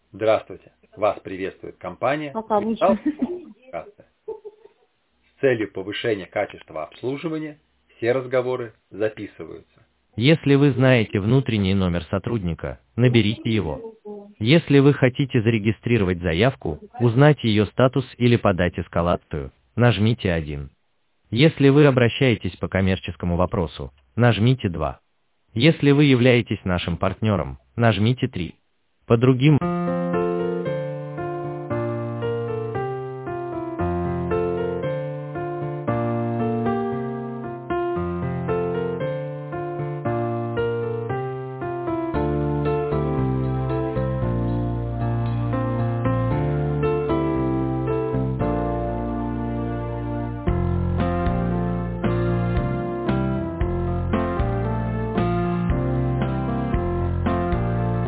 Здравствуйте! Вас приветствует компания Отлично. «Коммуникация». С целью повышения качества обслуживания все разговоры записываются. Если вы знаете внутренний номер сотрудника, наберите его. Если вы хотите зарегистрировать заявку, узнать ее статус или подать эскалацию, нажмите 1. Если вы обращаетесь по коммерческому вопросу, нажмите 2. Если вы являетесь нашим партнером, нажмите 3. По другим